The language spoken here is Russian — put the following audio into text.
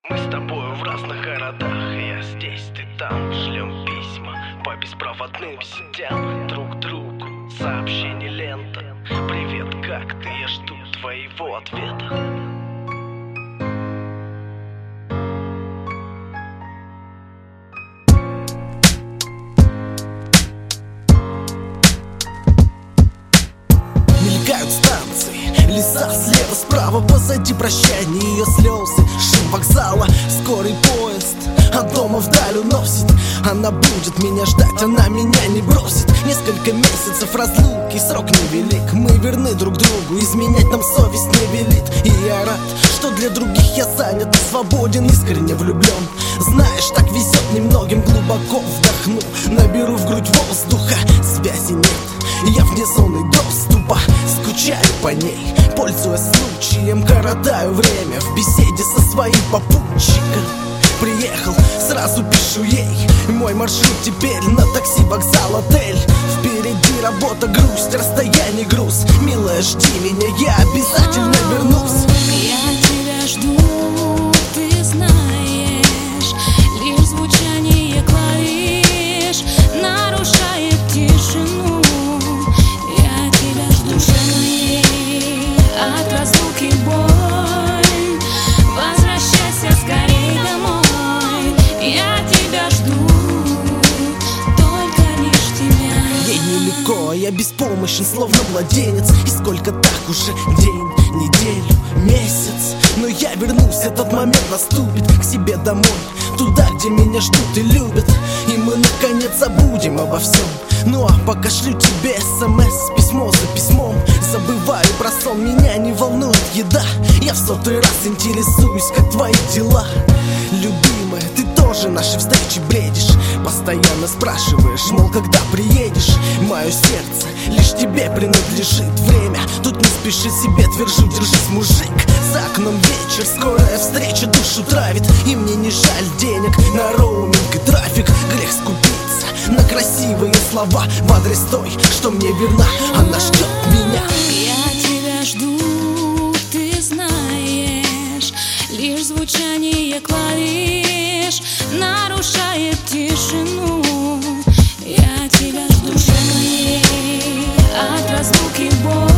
Мы с тобой в разных городах, я здесь, ты там. Шлем письма по беспроводным сетям друг другу, сообщение лента. Привет, как ты? Я жду твоего ответа. Мелькают станции, леса слева, справа, позади прощания, ее слезы, шум вокзала, скорый поезд от дома вдаль уносит. Она будет меня ждать, она меня не бросит. Несколько месяцев разлуки, срок невелик. Мы верны друг другу, изменять нам совесть не велит. И я рад, что для других я занят и свободен, искренне влюблен. Знаешь, так везет немногим, глубоко вдохну, наберу в грудь воздуха. Связи нет, я вне зоны доступа, скучаю по ней, пользуясь случаем, коротаю время в беседе со своим попутчиком. Приехал, сразу пишу ей, мой маршрут теперь на такси, вокзал, отель. Впереди работа, грусть, расстояние, груз. Милая, жди меня, я обязательно вернусь. Я тебя жду, ты знаешь, лишь звучание клавиш нарушает тишину. Я тебя жду, душе моей, от разлуки боль. Возвращайся скорей домой. Я тебя жду, только лишь тебя. Ей нелегко, я беспомощен, словно младенец. И сколько так уже день, неделю, месяц. Но я вернусь, этот момент наступит к себе домой, туда, где меня ждут и любят. И мы наконец забудем обо всем. Ну а пока шлю тебе смс, письмо за письмом. Забываю про сон, меня не волнует еда. Я в 100-й раз интересуюсь, как твои дела. Любимая, ты тоже наши встречи бредишь. Постоянно спрашиваешь, мол, когда приедешь. Мое сердце лишь тебе принадлежит. Время тут не спеши, себе твержу, держись, мужик. За окном вечер, скорая встреча душу травит. И мне не жаль денег на роуминг и трафик. Грех скупиться на красивые слова в адрес той, что мне верна, она ждет меня. Я тебя жду, ты знаешь, лишь звучание клавиш нарушает тишину. Я тебя жду, душе моей, от разлуки боль.